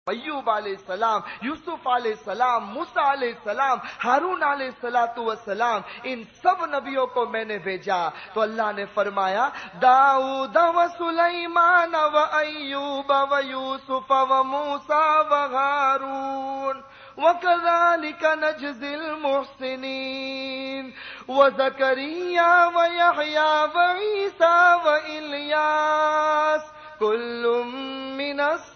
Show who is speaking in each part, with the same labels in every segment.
Speaker 1: ایوب علیہ السلام، یوسف علیہ السلام، موسیٰ علیہ السلام، ہارون علیہ السلام، ان سب نبیوں کو میں نے بھیجا۔ تو اللہ نے فرمایا داؤد و سلیمان و ایوب و یوسف و موسیٰ و ہارون وَكَذَلِكَ نَجْزِي الْمُحْسِنِينَ وَزَكَرِيَّا وَيَحْيَىٰ وَعِيسَىٰ وَإِلْيَاسَ كُلٌّ مِّنَ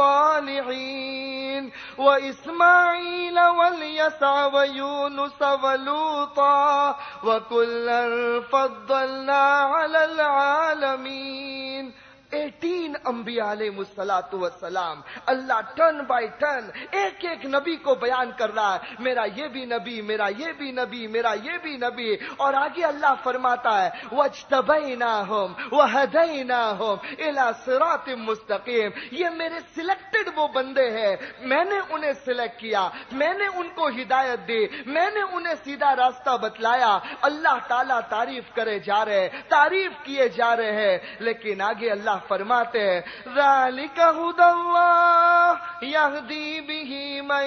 Speaker 1: الصَّالِحِينَ وَإِسْمَاعِيلَ وَالْيَسَعَ وَيُونُسَ وَلُوطًا وَكُلًّا فَضَّلْنَا عَلَى الْعَالَمِينَ۔ 18 انبیاء علیہ الصلوۃ والسلام، اللہ ٹرن بائی ٹرن ایک ایک نبی کو بیان کر رہا ہے، میرا یہ بھی نبی، میرا یہ بھی نبی، میرا یہ بھی نبی۔ اور آگے اللہ فرماتا ہے وَاجْتَبَيْنَاهُمْ وَهَدَيْنَاهُمْ إِلَى صِرَاطٍ مُسْتَقِيمٍ، یہ میرے سلیکٹڈ وہ بندے ہیں، میں نے انہیں سلیکٹ کیا، میں نے ان کو ہدایت دی، میں نے انہیں سیدھا راستہ بتلایا۔ اللہ تعالیٰ تعریف کرے جا رہے ہیں، تعریف کیے جا رہے ہیں، لیکن آگے اللہ فرماتے ہیں ذَلِكَ هُدَى اللَّهِ يَهْدِي بِهِ مَن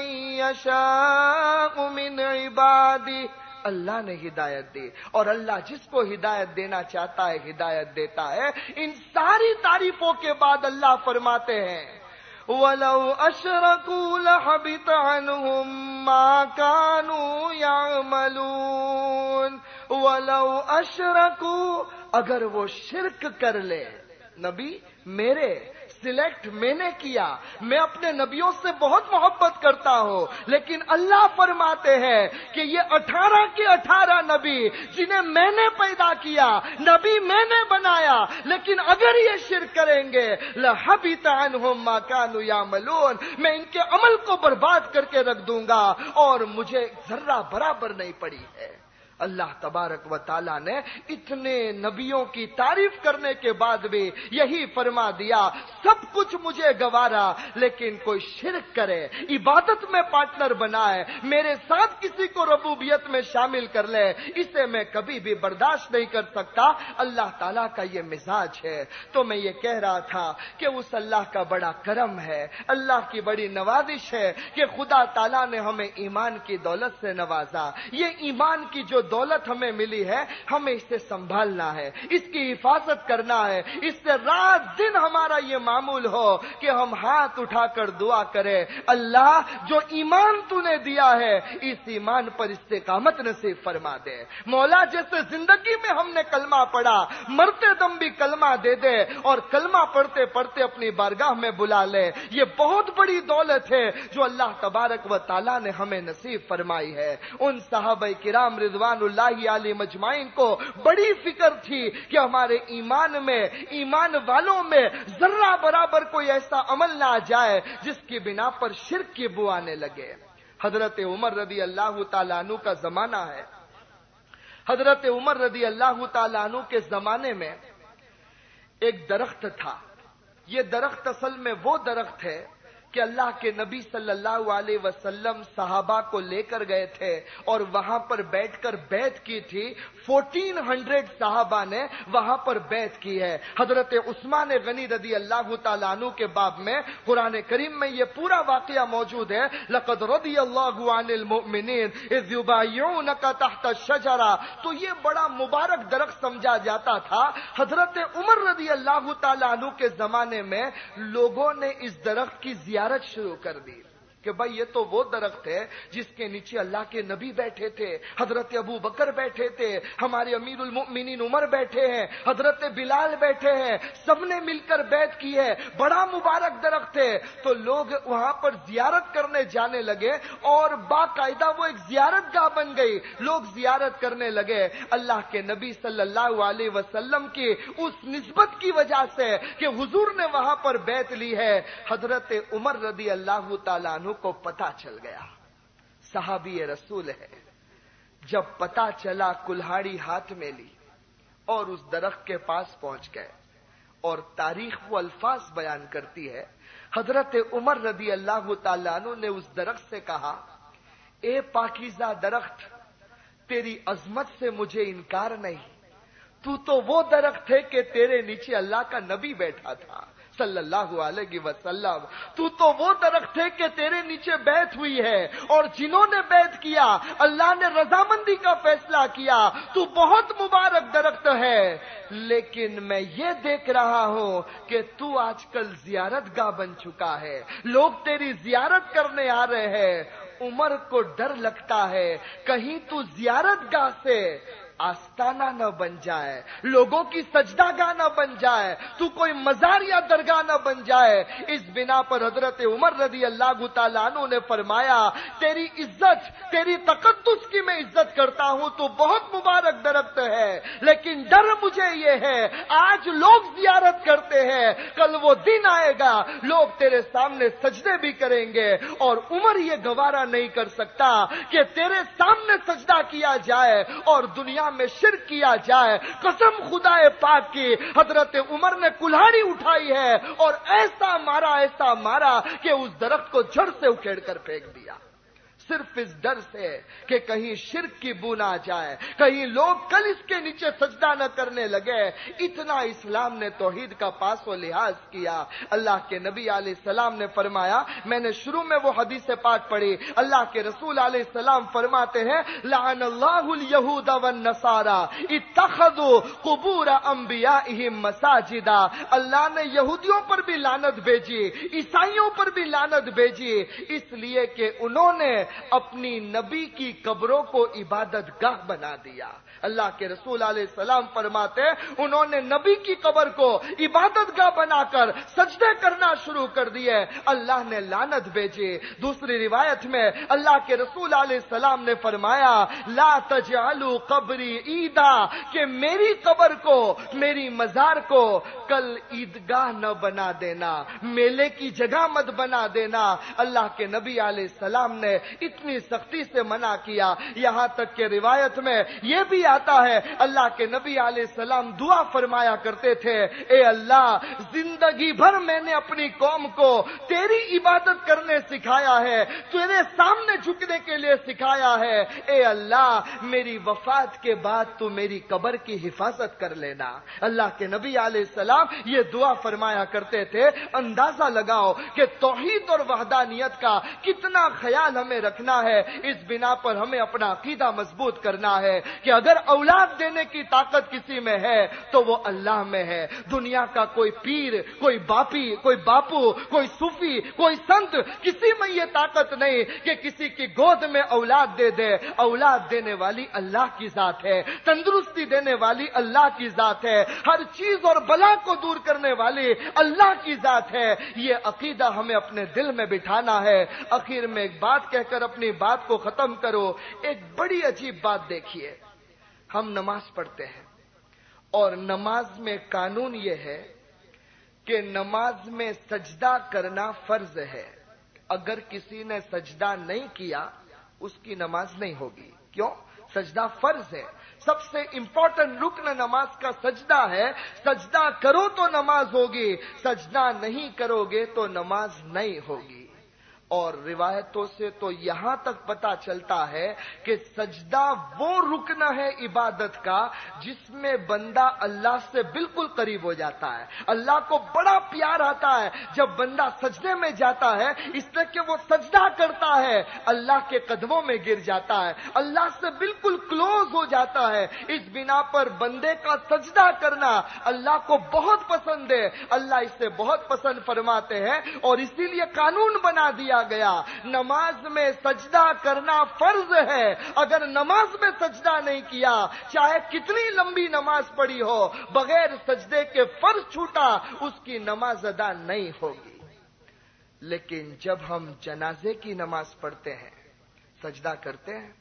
Speaker 1: يَشَاءُ مِنْ عِبَادِهِ، اللہ نے ہدایت دی اور اللہ جس کو ہدایت دینا چاہتا ہے ہدایت دیتا ہے۔ ان ساری تعریفوں کے بعد اللہ فرماتے ہیں وَلَوْ أَشْرَكُوا لَحَبِطَ عَنْهُمْ مَا كَانُوا يَعْمَلُونَ۔ وَلَوْ أَشْرَكُوا، اگر وہ شرک کر لے، نبی میرے سلیکٹ میں نے کیا، میں اپنے نبیوں سے بہت محبت کرتا ہوں، لیکن اللہ فرماتے ہیں کہ یہ 18 کے 18 نبی جنہیں میں نے پیدا کیا، نبی میں نے بنایا، لیکن اگر یہ شرک کریں گے لَحَبِطَ عَنْهُمْ مَا كَانُوا يَعْمَلُونَ، میں ان کے عمل کو برباد کر کے رکھ دوں گا اور مجھے ذرہ برابر نہیں پڑی ہے۔ اللہ تبارک و تعالیٰ نے اتنے نبیوں کی تعریف کرنے کے بعد بھی یہی فرما دیا سب کچھ مجھے گوارا، لیکن کوئی شرک کرے، عبادت میں پارٹنر بنائے، میرے ساتھ کسی کو ربوبیت میں شامل کر لے، اسے میں کبھی بھی برداشت نہیں کر سکتا۔ اللہ تعالیٰ کا یہ مزاج ہے۔ تو میں یہ کہہ رہا تھا کہ اس اللہ کا بڑا کرم ہے، اللہ کی بڑی نوازش ہے کہ خدا تعالیٰ نے ہمیں ایمان کی دولت سے نوازا۔ یہ ایمان کی جو دولت ہمیں ملی ہے، ہمیں اس سے سنبھالنا ہے، اس کی حفاظت کرنا ہے، اس سے رات دن ہمارا یہ معمول ہو کہ ہم ہاتھ اٹھا کر دعا کریں اللہ جو ایمان تو نے دیا ہے اس ایمان پر استقامت نصیب فرما دے۔ مولا جیسے زندگی میں ہم نے کلمہ پڑھا، مرتے دم بھی کلمہ دے دے اور کلمہ پڑھتے پڑھتے اپنی بارگاہ میں بلا لے، یہ بہت بڑی دولت ہے جو اللہ تبارک و تعالیٰ نے ہمیں نصیب فرمائی ہے۔ ان صحابہ کرام رضوان اللہ علیہ مجمعین کو بڑی فکر تھی کہ ہمارے ایمان میں، ایمان والوں میں ذرہ برابر کوئی ایسا عمل نہ آ جائے جس کی بنا پر شرک کی بو آنے لگے۔ حضرت عمر رضی اللہ تعالیٰ عنہ کا زمانہ ہے۔ حضرت عمر رضی اللہ تعالیٰ عنہ کے زمانے میں ایک درخت تھا۔ یہ درخت اصل میں وہ درخت ہے کہ اللہ کے نبی صلی اللہ علیہ وسلم صحابہ کو لے کر گئے تھے اور وہاں پر بیٹھ کر بیعت کی تھی۔ 1400 صحابہ نے وہاں پر بیعت کی ہے۔ حضرت عثمان غنی رضی اللہ تعالیٰ عنہ کے باب میں قرآن کریم میں یہ پورا واقعہ موجود ہے۔ لقد رضی اللہ عن المؤمنین اذ یبایعونک تحت الشجرہ، تو یہ بڑا مبارک درخت سمجھا جاتا تھا۔ حضرت عمر رضی اللہ تعالیٰ عنہ کے زمانے میں لوگوں نے اس درخت کی زیارت شروع کر دی کہ بھائی یہ تو وہ درخت ہے جس کے نیچے اللہ کے نبی بیٹھے تھے، حضرت ابو بکر بیٹھے تھے، ہمارے امیر المؤمنین عمر بیٹھے ہیں، حضرت بلال بیٹھے ہیں، سب نے مل کر بیعت کی ہے، بڑا مبارک درخت ہے۔ تو لوگ وہاں پر زیارت کرنے جانے لگے اور باقاعدہ وہ ایک زیارت گاہ بن گئی، لوگ زیارت کرنے لگے۔ اللہ کے نبی صلی اللہ علیہ وسلم کی اس نسبت کی وجہ سے کہ حضور نے وہاں پر بیعت لی ہے، حضرت عمر رضی اللہ تعالیٰ عنہ کو پتا چل گیا، صحابی رسول ہے۔ جب پتا چلا کلہاڑی ہاتھ میں لی اور اس درخت کے پاس پہنچ گئے، اور تاریخ وہ الفاظ بیان کرتی ہے حضرت عمر رضی اللہ تعالیٰ عنہ نے اس درخت سے کہا اے پاکیزہ درخت، تیری عظمت سے مجھے انکار نہیں، تو وہ درخت ہے کہ تیرے نیچے اللہ کا نبی بیٹھا تھا، صلی اللہ علیہ وسلم، تو وہ درخت ہے کہ تیرے نیچے بیعت ہوئی ہے، اور جنہوں نے بیعت کیا اللہ نے رضامندی کا فیصلہ کیا، تو بہت مبارک درخت ہے۔ لیکن میں یہ دیکھ رہا ہوں کہ تو آج کل زیارت گاہ بن چکا ہے، لوگ تیری زیارت کرنے آ رہے ہیں۔ عمر کو ڈر لگتا ہے کہیں تو زیارت گاہ سے آستانہ نہ بن جائے، لوگوں کی سجدہ گاہ نہ بن جائے، تو کوئی مزار یا درگاہ نہ بن جائے۔ اس بنا پر حضرت عمر رضی اللہ تعالیٰ عنہ نے فرمایا، تیری عزت، تیری تقدس کی میں عزت کرتا ہوں، تو بہت مبارک درخت ہے، لیکن ڈر مجھے یہ ہے آج لوگ زیارت کرتے ہیں، کل وہ دن آئے گا لوگ تیرے سامنے سجدے بھی کریں گے، اور عمر یہ گوارا نہیں کر سکتا کہ تیرے سامنے سجدہ کیا جائے اور دنیا میں شرک کیا جائے۔ قسم خدا پاک کی، حضرت عمر نے کلہاڑی اٹھائی ہے اور ایسا مارا کہ اس درخت کو جڑ سے اکھیڑ کر پھینک دیا، صرف اس ڈر سے کہ کہیں شرک کی بو نہ جائے، کہیں لوگ کل اس کے نیچے سجدہ نہ کرنے لگے۔ اتنا اسلام نے توحید کا پاس و لحاظ کیا۔ اللہ کے نبی علیہ السلام نے فرمایا، میں نے شروع میں وہ حدیث پاک پڑھی، اللہ کے رسول علیہ السلام فرماتے ہیں، لعن اللہ الیہود والنصارى اتخذوا قبور انبیائہم مساجدا۔ اللہ نے یہودیوں پر بھی لعنت بھیجی، عیسائیوں پر بھی لعنت بھیجی، اس لیے کہ انہوں نے اپنی نبی کی قبروں کو عبادت گاہ بنا دیا۔ اللہ کے رسول علیہ السلام فرماتے ہیں، انہوں نے نبی کی قبر کو عبادت گاہ بنا کر سجدے کرنا شروع کر دیے، اللہ نے لعنت بھیجی۔ دوسری روایت میں اللہ کے رسول علیہ السلام نے فرمایا، لا تجعلوا قبری عیدا، کہ میری قبر کو، میری مزار کو کل عیدگاہ نہ بنا دینا، میلے کی جگہ مت بنا دینا۔ اللہ کے نبی علیہ السلام نے اتنی سختی سے منع کیا، یہاں تک کہ روایت میں یہ بھی آتا ہے، اللہ کے نبی علیہ السلام دعا فرمایا کرتے تھے، اے اللہ، زندگی بھر میں نے اپنی قوم کو تیری عبادت کرنے سکھایا ہے، تیرے سامنے جھکنے کے لیے سکھایا ہے، اے اللہ میری وفات کے بعد تو میری قبر کی حفاظت کر لینا۔ اللہ کے نبی علیہ السلام یہ دعا فرمایا کرتے تھے۔ اندازہ لگاؤ کہ توحید اور وحدانیت کا کتنا خیال ہمیں رکھنا ہے۔ اس بنا پر ہمیں اپنا عقیدہ مضبوط کرنا ہے کہ اگر اولاد دینے کی طاقت کسی میں ہے تو وہ اللہ میں ہے۔ دنیا کا کوئی پیر، کوئی باپی، کوئی باپو، کوئی صوفی، کوئی سنت، کسی میں یہ طاقت نہیں کہ کسی کی گود میں اولاد دے دے۔ اولاد دینے والی اللہ کی ذات ہے، تندرستی دینے والی اللہ کی ذات ہے، ہر چیز اور بلا کو دور کرنے والی اللہ کی ذات ہے۔ یہ عقیدہ ہمیں اپنے دل میں بٹھانا ہے۔ آخر میں ایک بات کہہ کر اپنی بات کو ختم کرو۔ ایک بڑی عجیب بات دیکھیے، ہم نماز پڑھتے ہیں اور نماز میں قانون یہ ہے کہ نماز میں سجدہ کرنا فرض ہے۔ اگر کسی نے سجدہ نہیں کیا اس کی نماز نہیں ہوگی۔ کیوں؟ سجدہ فرض ہے، سب سے امپورٹنٹ رکن نماز کا سجدہ ہے۔ سجدہ کرو تو نماز ہوگی، سجدہ نہیں کرو گے تو نماز نہیں ہوگی۔ اور روایتوں سے تو یہاں تک پتا چلتا ہے کہ سجدہ وہ رکن ہے عبادت کا جس میں بندہ اللہ سے بالکل قریب ہو جاتا ہے۔ اللہ کو بڑا پیار آتا ہے جب بندہ سجدے میں جاتا ہے، اس لیے کہ وہ سجدہ کرتا ہے، اللہ کے قدموں میں گر جاتا ہے، اللہ سے بالکل کلوز ہو جاتا ہے۔ اس بنا پر بندے کا سجدہ کرنا اللہ کو بہت پسند ہے، اللہ اسے بہت پسند فرماتے ہیں، اور اسی لیے قانون بنا دیا گیا، نماز میں سجدہ کرنا فرض ہے۔ اگر نماز میں سجدہ نہیں کیا، چاہے کتنی لمبی نماز پڑھی ہو، بغیر سجدے کے فرض چھوٹا، اس کی نماز ادا نہیں ہوگی۔ لیکن جب ہم جنازے کی نماز پڑھتے ہیں سجدہ کرتے ہیں،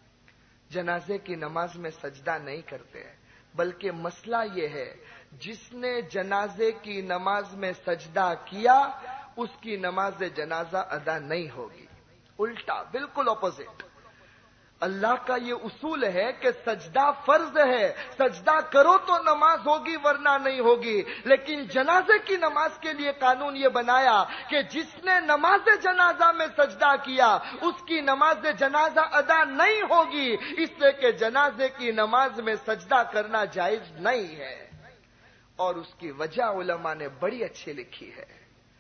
Speaker 1: جنازے کی نماز میں سجدہ نہیں کرتے ہیں، بلکہ مسئلہ یہ ہے جس نے جنازے کی نماز میں سجدہ کیا اس کی نماز جنازہ ادا نہیں ہوگی۔ الٹا، بالکل اپوزٹ۔ اللہ کا یہ اصول ہے کہ سجدہ فرض ہے، سجدہ کرو تو نماز ہوگی ورنہ نہیں ہوگی۔ لیکن جنازے کی نماز کے لیے قانون یہ بنایا کہ جس نے نماز جنازہ میں سجدہ کیا اس کی نماز جنازہ ادا نہیں ہوگی، اس لیے کہ جنازے کی نماز میں سجدہ کرنا جائز نہیں ہے۔ اور اس کی وجہ علماء نے بڑی اچھی لکھی ہے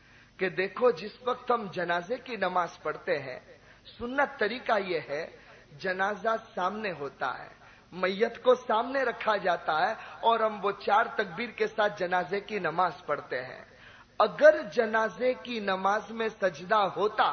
Speaker 1: کہ دیکھو جس وقت ہم جنازے کی نماز پڑھتے ہیں، سنت طریقہ یہ ہے جنازہ سامنے ہوتا ہے، میت کو سامنے رکھا جاتا ہے اور ہم وہ 4 تکبیر کے ساتھ جنازے کی نماز پڑھتے ہیں۔ اگر جنازے کی نماز میں سجدہ ہوتا،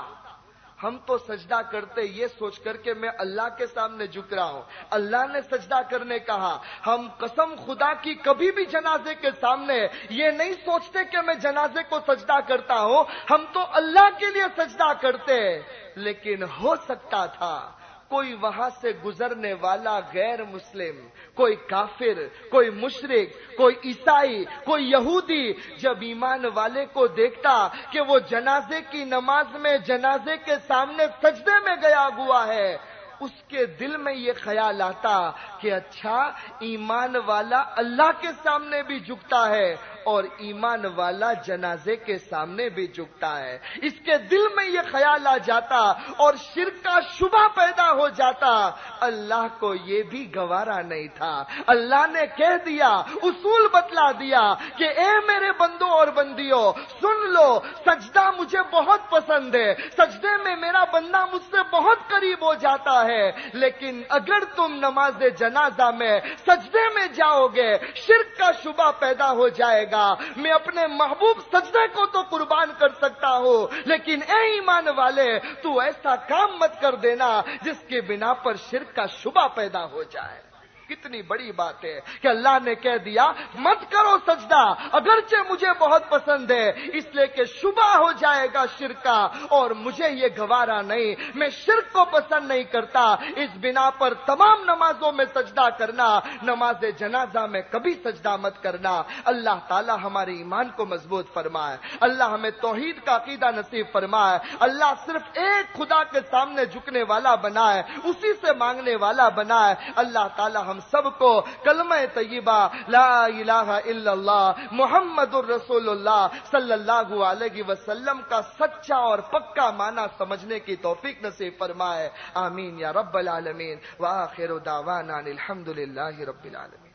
Speaker 1: ہم تو سجدہ کرتے یہ سوچ کر کے میں اللہ کے سامنے جھک رہا ہوں، اللہ نے سجدہ کرنے کہا۔ ہم قسم خدا کی کبھی بھی جنازے کے سامنے یہ نہیں سوچتے کہ میں جنازے کو سجدہ کرتا ہوں، ہم تو اللہ کے لیے سجدہ کرتے۔ لیکن ہو سکتا تھا کوئی وہاں سے گزرنے والا غیر مسلم، کوئی کافر، کوئی مشرک، کوئی عیسائی، کوئی یہودی جب ایمان والے کو دیکھتا کہ وہ جنازے کی نماز میں جنازے کے سامنے سجدے میں گیا ہوا ہے، اس کے دل میں یہ خیال آتا کہ اچھا ایمان والا اللہ کے سامنے بھی جھکتا ہے اور ایمان والا جنازے کے سامنے بھی جھکتا ہے۔ اس کے دل میں یہ خیال آ جاتا اور شرک کا شبہ پیدا ہو جاتا۔ اللہ کو یہ بھی گوارا نہیں تھا، اللہ نے کہہ دیا، اصول بتلا دیا کہ اے میرے بندوں اور بندیوں سن لو، سجدہ مجھے بہت پسند ہے، سجدے میں میرا بندہ مجھ سے بہت قریب ہو جاتا ہے، لیکن اگر تم نماز جنازہ میں سجدے میں جاؤ گے شرک کا شبہ پیدا ہو جائے گا۔ میں اپنے محبوب سجدے کو تو قربان کر سکتا ہوں، لیکن اے ایمان والے تو ایسا کام مت کر دینا جس کی بنا پر شرک کا شبہ پیدا ہو جائے۔ کتنی بڑی بات ہے کہ اللہ نے کہہ دیا مت کرو سجدہ، اگرچہ مجھے بہت پسند ہے، اس لیے کہ شبہ ہو جائے گا شرک کا اور مجھے یہ گوارا نہیں، میں شرک کو پسند نہیں کرتا۔ اس بنا پر تمام نمازوں میں سجدہ کرنا، نماز جنازہ میں کبھی سجدہ مت کرنا۔ اللہ تعالی ہمارے ایمان کو مضبوط فرمائے، اللہ ہمیں توحید کا عقیدہ نصیب فرمائے، اللہ صرف ایک خدا کے سامنے جھکنے والا بنائے، اسی سے مانگنے والا بنائے۔ اللہ تعالی ہم سب کو کلمہ طیبہ لا الہ الا اللہ محمد الرسول اللہ صلی اللہ علیہ وسلم کا سچا اور پکا معنی سمجھنے کی توفیق نصیب فرمائے، آمین یا رب العالمین۔ وآخر دعوانا الحمد للہ رب العالمین۔